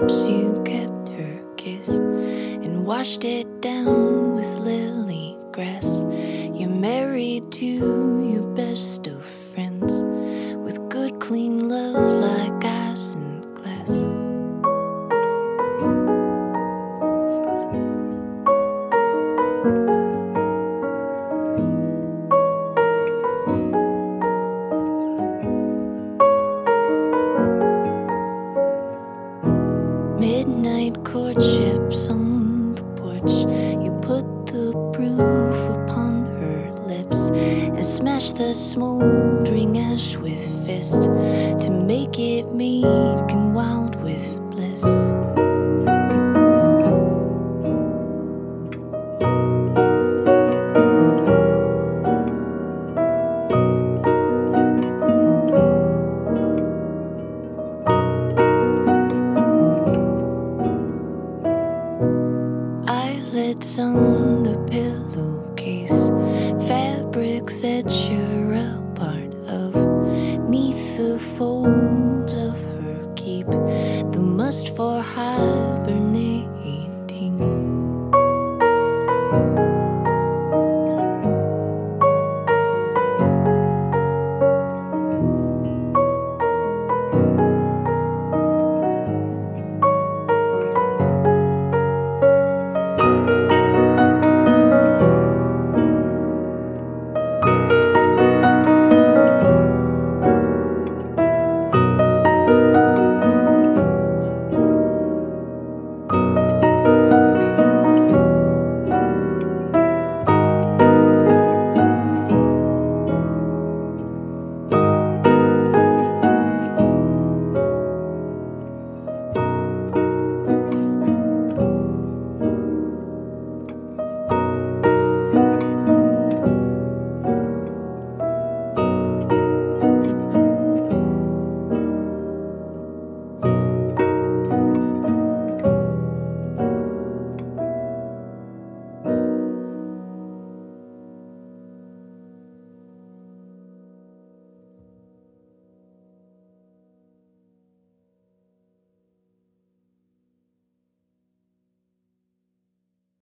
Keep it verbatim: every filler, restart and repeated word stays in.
lips, you kept her kiss and washed it down with lily grass. You're married to your best of friends with good clean love like ice and glass. Midnight courtships on the porch. You put the proof upon her lips and smashed the smoldering ash with fist to make it meek and wild with bliss. Eyelids on the pillow,